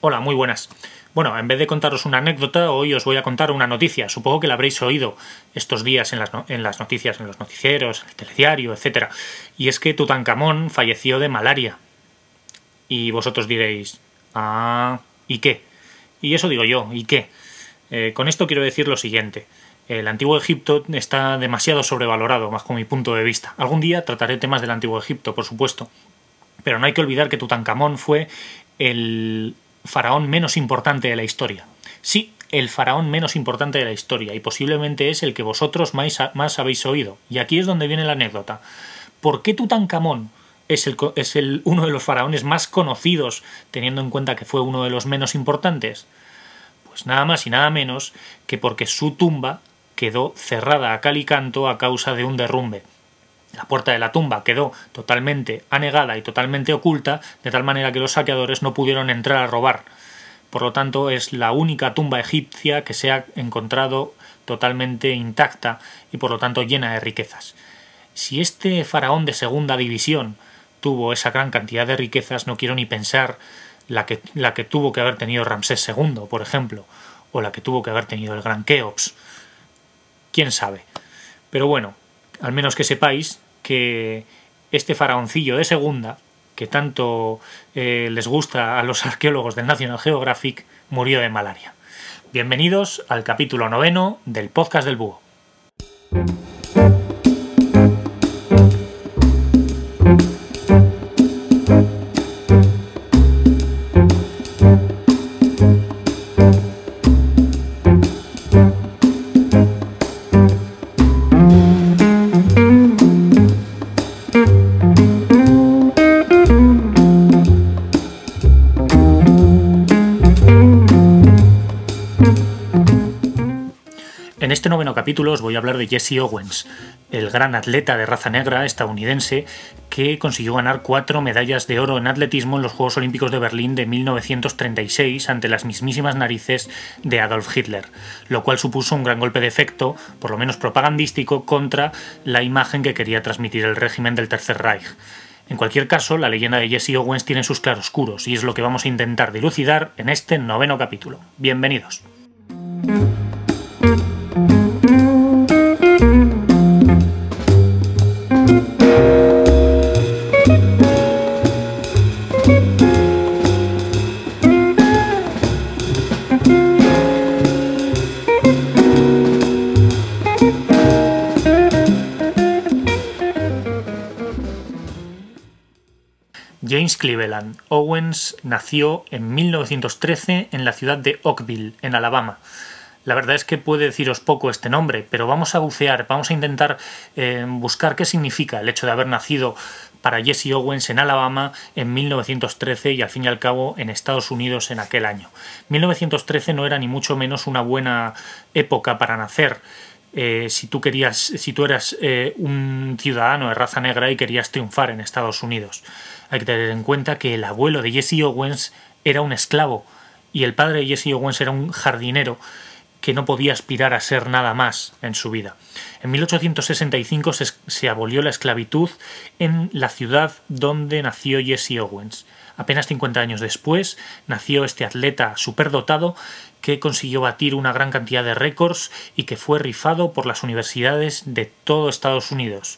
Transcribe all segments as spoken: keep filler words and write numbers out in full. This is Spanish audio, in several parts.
Hola, muy buenas. Bueno, en vez de contaros una anécdota, hoy os voy a contar una noticia. Supongo que la habréis oído estos días en las, no- en las noticias, en los noticieros, en el telediario, etcétera. Y es que Tutankamón falleció de malaria. Y vosotros diréis, ah, ¿y qué? Y eso digo yo, ¿y qué? Eh, con esto quiero decir lo siguiente. El Antiguo Egipto está demasiado sobrevalorado, bajo mi punto de vista. Algún día trataré temas del Antiguo Egipto, por supuesto. Pero no hay que olvidar que Tutankamón fue el faraón menos importante de la historia. Sí, el faraón menos importante de la historia, y posiblemente es el que vosotros más, más habéis oído. Y aquí es donde viene la anécdota. ¿Por qué Tutankamón es, el, es el, uno de los faraones más conocidos, teniendo en cuenta que fue uno de los menos importantes? Pues nada más y nada menos que porque su tumba quedó cerrada a cal y canto a causa de un derrumbe. La puerta de la tumba quedó totalmente anegada y totalmente oculta, de tal manera que los saqueadores no pudieron entrar a robar. Por lo tanto, es la única tumba egipcia que se ha encontrado totalmente intacta y por lo tanto llena de riquezas. Si este faraón de segunda división tuvo esa gran cantidad de riquezas, no quiero ni pensar la que, la que tuvo que haber tenido Ramsés segundo, por ejemplo, o la que tuvo que haber tenido el gran Keops. ¿Quién sabe? Pero bueno, al menos que sepáis que este faraoncillo de segunda, que tanto eh, les gusta a los arqueólogos del National Geographic, murió de malaria. Bienvenidos al capítulo noveno del podcast del Búho. En este noveno capítulo os voy a hablar de Jesse Owens, el gran atleta de raza negra estadounidense que consiguió ganar cuatro medallas de oro en atletismo en los Juegos Olímpicos de Berlín de mil novecientos treinta y seis ante las mismísimas narices de Adolf Hitler, lo cual supuso un gran golpe de efecto, por lo menos propagandístico, contra la imagen que quería transmitir el régimen del Tercer Reich. En cualquier caso, la leyenda de Jesse Owens tiene sus claroscuros y es lo que vamos a intentar dilucidar en este noveno capítulo. Bienvenidos. James Cleveland Owens nació en mil novecientos trece en la ciudad de Oakville, en Alabama. La verdad es que puede deciros poco este nombre, pero vamos a bucear, vamos a intentar eh, buscar qué significa el hecho de haber nacido para Jesse Owens en Alabama en mil novecientos trece y al fin y al cabo en Estados Unidos en aquel año. mil novecientos trece no era ni mucho menos una buena época para nacer. Eh, si tú querías, si tú eras eh, un ciudadano de raza negra y querías triunfar en Estados Unidos. Hay que tener en cuenta que el abuelo de Jesse Owens era un esclavo y el padre de Jesse Owens era un jardinero que no podía aspirar a ser nada más en su vida. En mil ochocientos sesenta y cinco se, se abolió la esclavitud en la ciudad donde nació Jesse Owens. Apenas cincuenta años después nació este atleta superdotado que consiguió batir una gran cantidad de récords y que fue rifado por las universidades de todo Estados Unidos.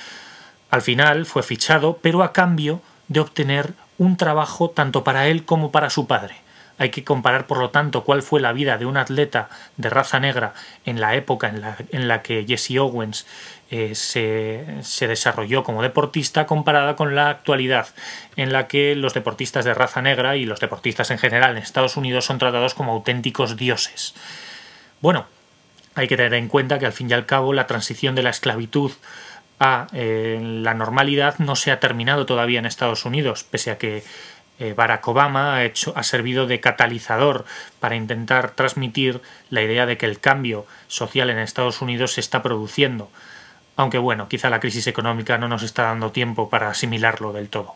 Al final fue fichado, pero a cambio de obtener un trabajo tanto para él como para su padre. Hay que comparar, por lo tanto, cuál fue la vida de un atleta de raza negra en la época en la, en la que Jesse Owens eh, se, se desarrolló como deportista comparada con la actualidad, en la que los deportistas de raza negra y los deportistas en general en Estados Unidos son tratados como auténticos dioses. Bueno, hay que tener en cuenta que al fin y al cabo la transición de la esclavitud a eh, la normalidad no se ha terminado todavía en Estados Unidos, pese a que eh, Barack Obama ha, hecho, ha servido de catalizador para intentar transmitir la idea de que el cambio social en Estados Unidos se está produciendo. Aunque bueno, quizá la crisis económica no nos está dando tiempo para asimilarlo del todo.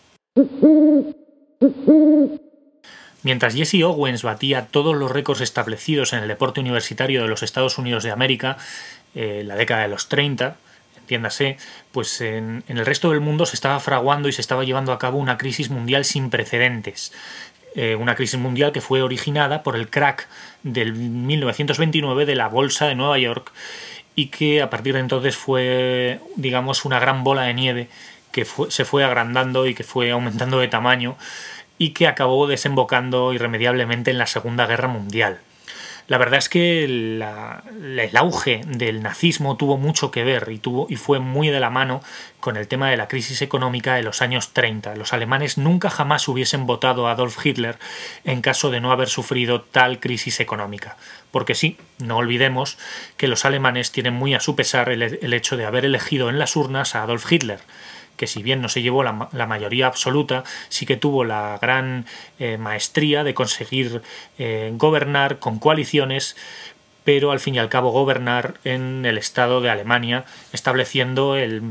Mientras Jesse Owens batía todos los récords establecidos en el deporte universitario de los Estados Unidos de América, eh, en la década de los treinta, entiéndase, pues en, en el resto del mundo se estaba fraguando y se estaba llevando a cabo una crisis mundial sin precedentes. eh, una crisis mundial que fue originada por el crack del mil novecientos veintinueve de la bolsa de Nueva York y que a partir de entonces fue, digamos, una gran bola de nieve que fue, se fue agrandando y que fue aumentando de tamaño y que acabó desembocando irremediablemente en la Segunda Guerra Mundial. La verdad es que la, el auge del nazismo tuvo mucho que ver y, tuvo, y fue muy de la mano con el tema de la crisis económica de los años treinta. Los alemanes nunca jamás hubiesen votado a Adolf Hitler en caso de no haber sufrido tal crisis económica. Porque sí, no olvidemos que los alemanes tienen muy a su pesar el, el hecho de haber elegido en las urnas a Adolf Hitler, que si bien no se llevó la, la mayoría absoluta, sí que tuvo la gran eh, maestría de conseguir eh, gobernar con coaliciones, pero al fin y al cabo gobernar en el Estado de Alemania, estableciendo el,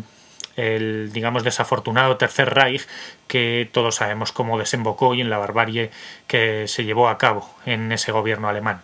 el digamos, desafortunado Tercer Reich, que todos sabemos cómo desembocó y en la barbarie que se llevó a cabo en ese gobierno alemán.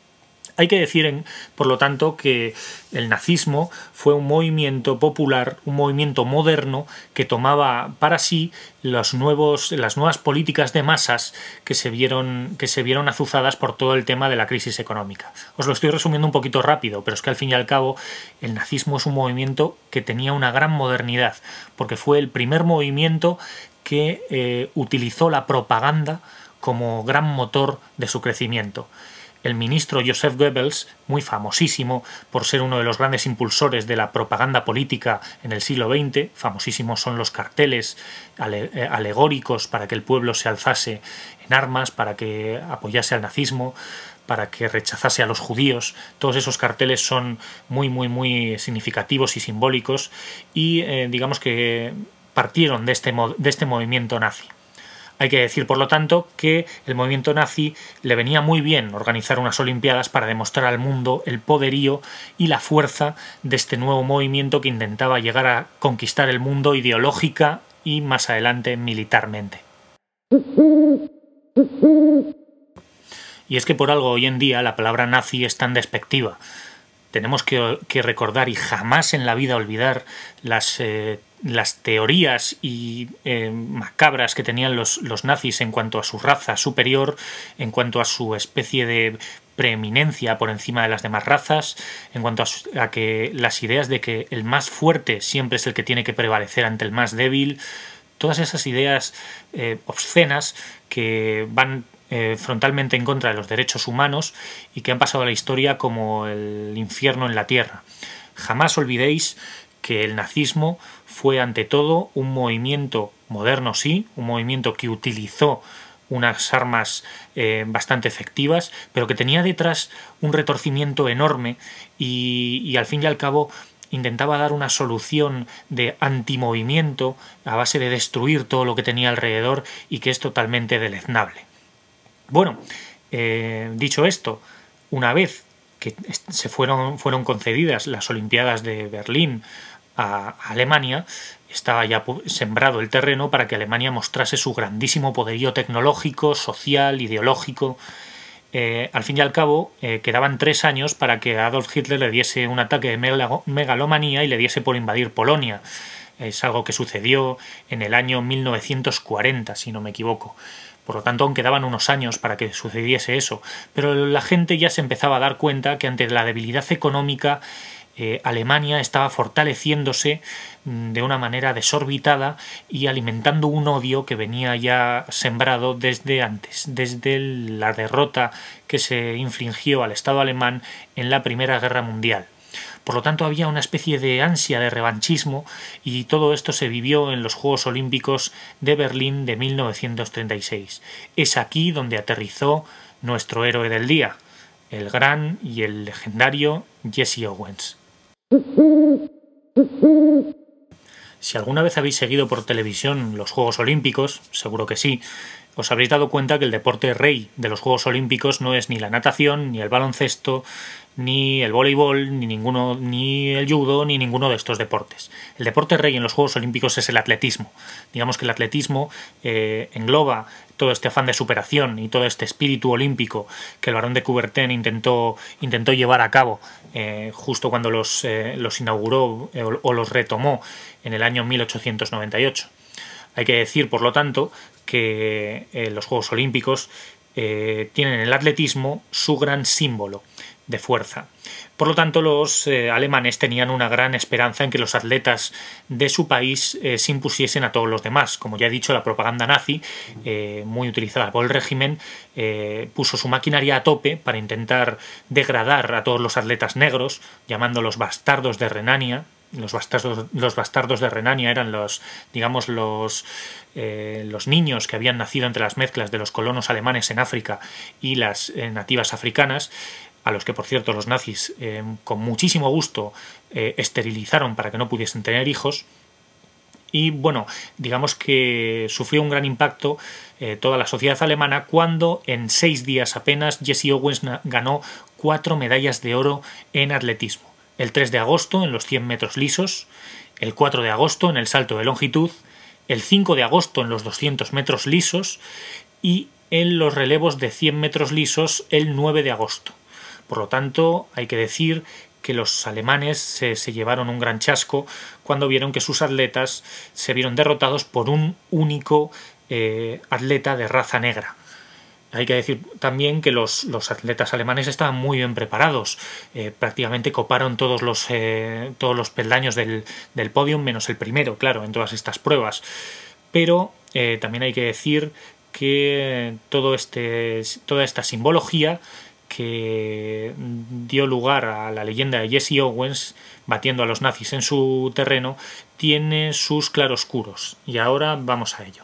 Hay que decir, por lo tanto, que el nazismo fue un movimiento popular, un movimiento moderno que tomaba para sí los nuevos, las nuevas políticas de masas que se vieron, que se vieron azuzadas por todo el tema de la crisis económica. Os lo estoy resumiendo un poquito rápido, pero es que al fin y al cabo el nazismo es un movimiento que tenía una gran modernidad, porque fue el primer movimiento que eh, utilizó la propaganda como gran motor de su crecimiento. El ministro Joseph Goebbels, muy famosísimo por ser uno de los grandes impulsores de la propaganda política en el siglo veinte, famosísimos son los carteles ale- alegóricos para que el pueblo se alzase en armas, para que apoyase al nazismo, para que rechazase a los judíos. Todos esos carteles son muy, muy, muy significativos y simbólicos y eh, digamos que partieron de este, de este movimiento nazi. Hay que decir, por lo tanto, que el movimiento nazi le venía muy bien organizar unas Olimpiadas para demostrar al mundo el poderío y la fuerza de este nuevo movimiento que intentaba llegar a conquistar el mundo ideológica y más adelante militarmente. Y es que por algo hoy en día la palabra nazi es tan despectiva. Tenemos que, que recordar y jamás en la vida olvidar las, eh, las teorías y eh, macabras que tenían los, los nazis en cuanto a su raza superior, en cuanto a su especie de preeminencia por encima de las demás razas, en cuanto a, su, a que las ideas de que el más fuerte siempre es el que tiene que prevalecer ante el más débil, todas esas ideas eh, obscenas que van Eh, frontalmente en contra de los derechos humanos y que han pasado a la historia como el infierno en la tierra. Jamás olvidéis que el nazismo fue ante todo un movimiento moderno, sí, un movimiento que utilizó unas armas eh, bastante efectivas, pero que tenía detrás un retorcimiento enorme y, y al fin y al cabo intentaba dar una solución de antimovimiento a base de destruir todo lo que tenía alrededor y que es totalmente deleznable. Bueno, eh, dicho esto, una vez que se fueron, fueron concedidas las Olimpiadas de Berlín a Alemania, estaba ya sembrado el terreno para que Alemania mostrase su grandísimo poderío tecnológico, social, ideológico. Eh, al fin y al cabo, eh, quedaban tres años para que Adolf Hitler le diese un ataque de megalomanía y le diese por invadir Polonia. Es algo que sucedió en el año mil novecientos cuarenta, si no me equivoco. Por lo tanto, aún quedaban unos años para que sucediese eso. Pero la gente ya se empezaba a dar cuenta que ante la debilidad económica eh, Alemania estaba fortaleciéndose de una manera desorbitada y alimentando un odio que venía ya sembrado desde antes, desde la derrota que se infligió al Estado alemán en la Primera Guerra Mundial. Por lo tanto, había una especie de ansia de revanchismo y todo esto se vivió en los Juegos Olímpicos de Berlín de mil novecientos treinta y seis. Es aquí donde aterrizó nuestro héroe del día, el gran y el legendario Jesse Owens. Si alguna vez habéis seguido por televisión los Juegos Olímpicos, seguro que sí, os habréis dado cuenta que el deporte rey de los Juegos Olímpicos no es ni la natación, ni el baloncesto, ni el voleibol, ni ninguno, ni el judo, ni ninguno de estos deportes. El deporte rey en los Juegos Olímpicos es el atletismo. Digamos que el atletismo eh, engloba todo este afán de superación y todo este espíritu olímpico que el Barón de Coubertin intentó, intentó llevar a cabo eh, justo cuando los, eh, los inauguró eh, o los retomó en el año mil ochocientos noventa y ocho. Hay que decir, por lo tanto, que eh, los Juegos Olímpicos eh, tienen en el atletismo su gran símbolo de fuerza. Por lo tanto, los eh, alemanes tenían una gran esperanza en que los atletas de su país eh, se impusiesen a todos los demás. Como ya he dicho, la propaganda nazi, eh, muy utilizada por el régimen, eh, puso su maquinaria a tope para intentar degradar a todos los atletas negros, llamándolos bastardos de Renania. Los bastardos, los bastardos de Renania eran los, digamos, los, eh, los niños que habían nacido entre las mezclas de los colonos alemanes en África y las eh, nativas africanas, a los que, por cierto, los nazis eh, con muchísimo gusto eh, esterilizaron para que no pudiesen tener hijos. Y bueno, digamos que sufrió un gran impacto eh, toda la sociedad alemana cuando en seis días apenas Jesse Owens ganó cuatro medallas de oro en atletismo. El tres de agosto en los cien metros lisos, el cuatro de agosto en el salto de longitud, el cinco de agosto en los doscientos metros lisos y en los relevos de cien metros lisos el nueve de agosto. Por lo tanto, hay que decir que los alemanes se, se llevaron un gran chasco cuando vieron que sus atletas se vieron derrotados por un único eh, atleta de raza negra. Hay que decir también que los, los atletas alemanes estaban muy bien preparados. Eh, prácticamente coparon todos los, eh, todos los peldaños del, del podio, menos el primero, claro, en todas estas pruebas. Pero eh, también hay que decir que todo este, toda esta simbología que dio lugar a la leyenda de Jesse Owens batiendo a los nazis en su terreno tiene sus claroscuros. Y ahora vamos a ello.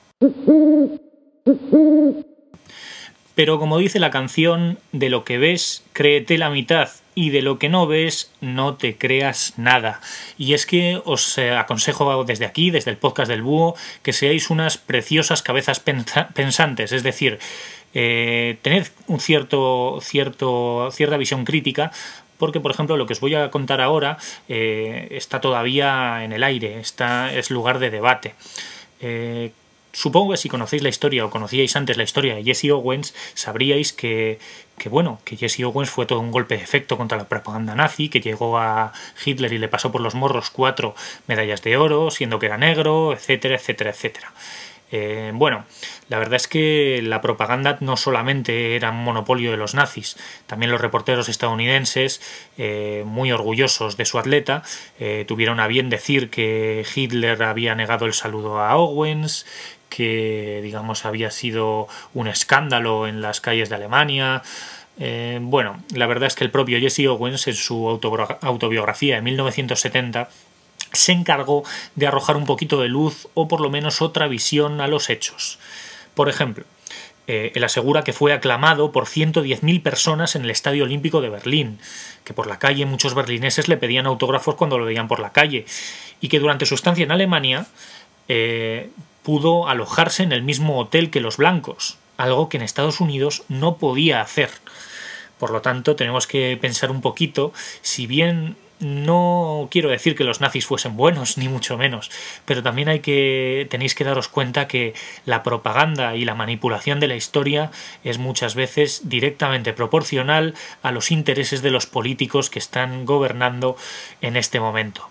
Pero como dice la canción, de lo que ves, créete la mitad, y de lo que no ves, no te creas nada. Y es que os aconsejo desde aquí, desde el podcast del Búho, que seáis unas preciosas cabezas pensantes, es decir, eh, tened un cierto, cierto, cierta visión crítica, porque, por ejemplo, lo que os voy a contar ahora eh, está todavía en el aire, está, es lugar de debate. Eh, Supongo que si conocéis la historia o conocíais antes la historia de Jesse Owens, sabríais que, que, bueno, que Jesse Owens fue todo un golpe de efecto contra la propaganda nazi, que llegó a Hitler y le pasó por los morros cuatro medallas de oro, siendo que era negro, etcétera, etcétera, etcétera. Eh, bueno, la verdad es que la propaganda no solamente era un monopolio de los nazis, también los reporteros estadounidenses, eh, muy orgullosos de su atleta, eh, tuvieron a bien decir que Hitler había negado el saludo a Owens, que digamos había sido un escándalo en las calles de Alemania. Eh, bueno, la verdad es que el propio Jesse Owens en su autobiografía de mil novecientos setenta se encargó de arrojar un poquito de luz o por lo menos otra visión a los hechos. Por ejemplo, eh, él asegura que fue aclamado por ciento diez mil personas en el Estadio Olímpico de Berlín, que por la calle muchos berlineses le pedían autógrafos cuando lo veían por la calle, y que durante su estancia en Alemania eh, pudo alojarse en el mismo hotel que los blancos, algo que en Estados Unidos no podía hacer. Por lo tanto, tenemos que pensar un poquito, si bien no quiero decir que los nazis fuesen buenos, ni mucho menos, pero también hay que tenéis que daros cuenta que la propaganda y la manipulación de la historia es muchas veces directamente proporcional a los intereses de los políticos que están gobernando en este momento.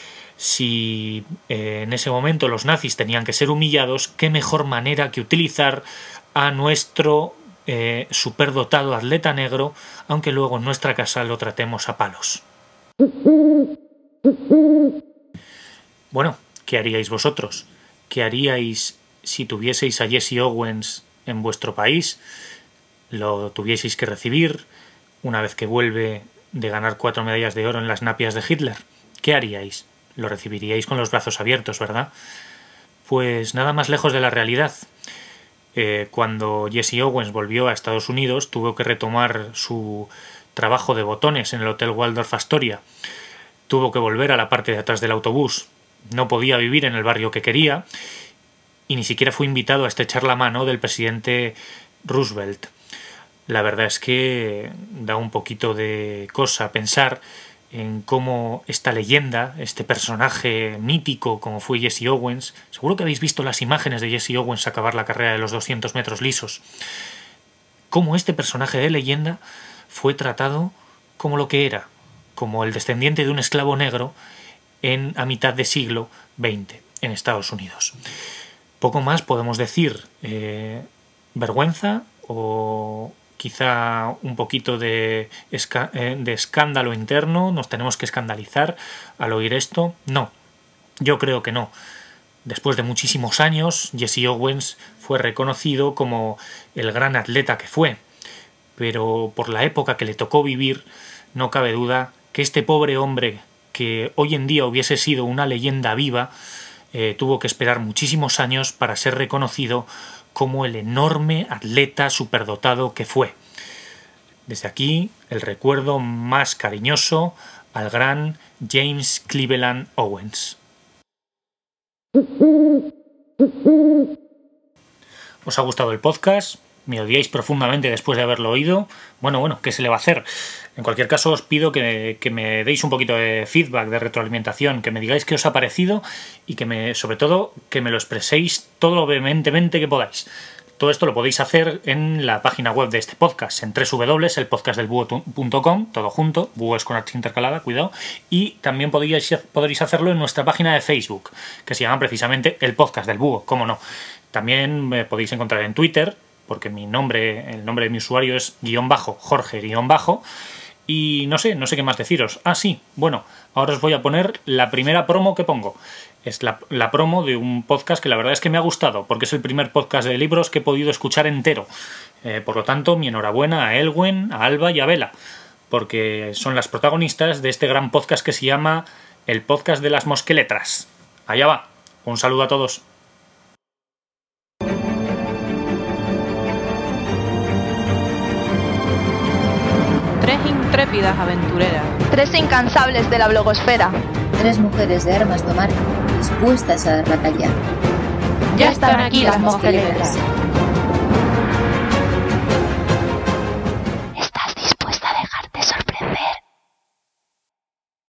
Si eh, en ese momento los nazis tenían que ser humillados, qué mejor manera que utilizar a nuestro eh, superdotado atleta negro, aunque luego en nuestra casa lo tratemos a palos. Bueno, ¿qué haríais vosotros? ¿Qué haríais si tuvieseis a Jesse Owens en vuestro país? ¿Lo tuvieseis que recibir una vez que vuelve de ganar cuatro medallas de oro en las napias de Hitler? ¿Qué haríais? Lo recibiríais con los brazos abiertos, ¿verdad? Pues nada más lejos de la realidad. Eh, cuando Jesse Owens volvió a Estados Unidos, tuvo que retomar su trabajo de botones en el Hotel Waldorf Astoria. Tuvo que volver a la parte de atrás del autobús. No podía vivir en el barrio que quería y ni siquiera fue invitado a estrechar la mano del presidente Roosevelt. La verdad es que da un poquito de cosa pensar en cómo esta leyenda, este personaje mítico como fue Jesse Owens, seguro que habéis visto las imágenes de Jesse Owens acabar la carrera de los doscientos metros lisos, cómo este personaje de leyenda fue tratado como lo que era, como el descendiente de un esclavo negro en a mitad de siglo veinte en Estados Unidos. Poco más podemos decir. Eh, vergüenza o quizá un poquito de, esca- eh, de escándalo interno. ¿Nos tenemos que escandalizar al oír esto? No, yo creo que no. Después de muchísimos años, Jesse Owens fue reconocido como el gran atleta que fue. Pero por la época que le tocó vivir, no cabe duda que este pobre hombre, que hoy en día hubiese sido una leyenda viva, eh, tuvo que esperar muchísimos años para ser reconocido como el enorme atleta superdotado que fue. Desde aquí, el recuerdo más cariñoso al gran James Cleveland Owens. ¿Os ha gustado el podcast? ¿Me odiáis profundamente después de haberlo oído? Bueno, bueno, ¿qué se le va a hacer? En cualquier caso, os pido que, que me deis un poquito de feedback, de retroalimentación, que me digáis qué os ha parecido y que me, sobre todo, que me lo expreséis todo lo vehementemente que podáis. Todo esto lo podéis hacer en la página web de este podcast, en doble u doble u doble u punto el podcast del búho punto com, todo junto, búho es con H intercalada, cuidado, y también podéis, podréis hacerlo en nuestra página de Facebook, que se llama precisamente El Podcast del Búho, cómo no. También me podéis encontrar en Twitter, porque mi nombre, el nombre de mi usuario es guión bajo, Jorge guión bajo, y no sé, no sé qué más deciros. Ah, sí, bueno, ahora os voy a poner la primera promo que pongo. Es la, la promo de un podcast que la verdad es que me ha gustado, porque es el primer podcast de libros que he podido escuchar entero. Eh, por lo tanto, mi enhorabuena a Elwen, a Alba y a Bela, porque son las protagonistas de este gran podcast que se llama El Podcast de las Mosqueletras. Allá va. Un saludo a todos. Tres intrépidas aventureras. Tres incansables de la blogosfera. Tres mujeres de armas tomar, dispuestas a dar batalla. Ya están aquí las mosqueletras.